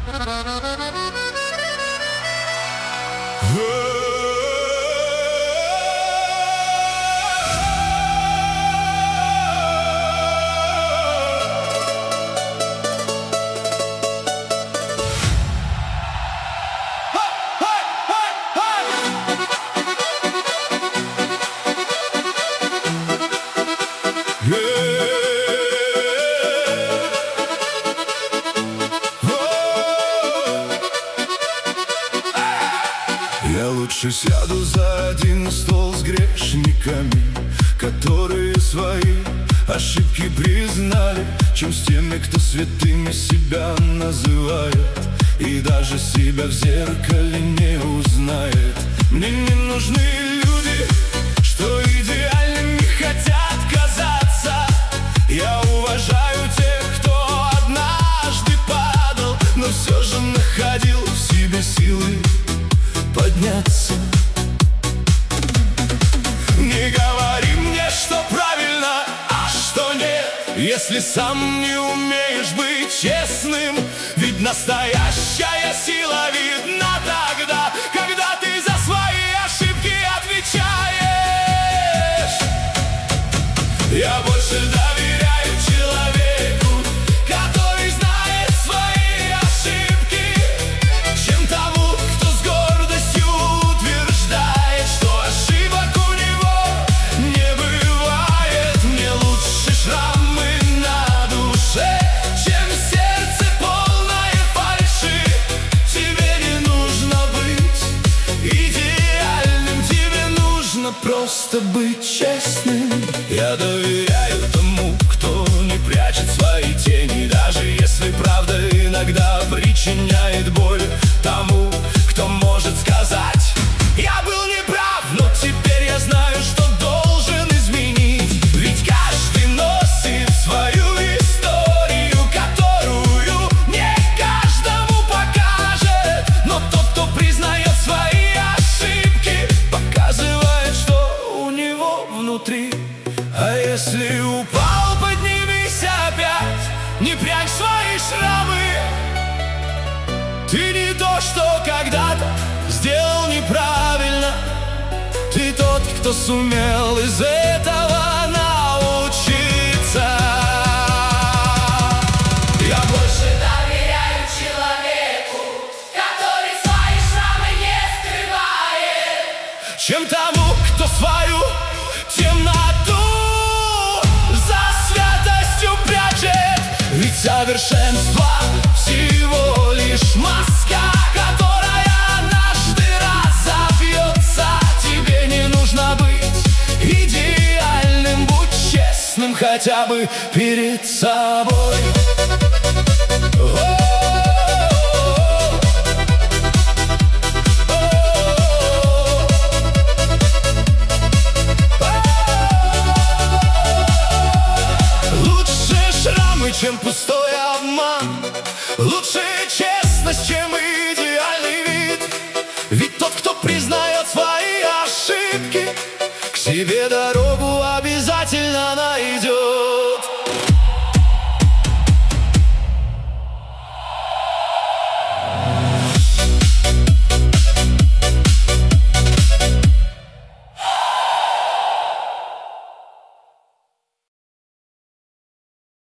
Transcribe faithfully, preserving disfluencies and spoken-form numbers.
Я лучше сяду за один стол с грешниками, которые свои ошибки признали, чем с теми, кто святыми себя называет и даже себя в зеркале не узнает. Мне не нужны люди, что идеальными хотят казаться. Я уважаю тех, кто однажды падал, но все же находил в себе силы подняться. Не говори мне, что правильно, а что нет, если сам не умеешь быть честным. Ведь настоящая сила видна тогда, когда ты за свои ошибки отвечаешь. Я больше доверяю человеку, который знает свои ошибки, чем тому, кто с гордостью утверждает, что ошибок у него не бывает. Мне лучше шрамы на душе, чем сердце полное фальши. Тебе не нужно быть идеальным, тебе нужно просто быть честным. Я доверяю тому, кто не прячет свои тени, даже если правда иногда причиняет боль. Тому, кто может сказать: я был неправ, но теперь я знаю, что должен изменить. Ведь каждый носит свою историю, которую не каждому покажет. Но тот, кто признает свои ошибки, показывает, что у него внутри. А если упал, поднимись опять, не прячь свои шрамы. Ты не то, что когда-то сделал неправильно, ты тот, кто сумел из этого научиться. Я больше доверяю человеку, который свои шрамы не скрывает, чем тому, кто свою темноту за святостью прячет. Ведь совершенство всего лишь маска, которая однажды разобьется. Тебе не нужно быть идеальным, будь честным хотя бы перед собой. Чем пустой обман, лучше честность, чем идеальный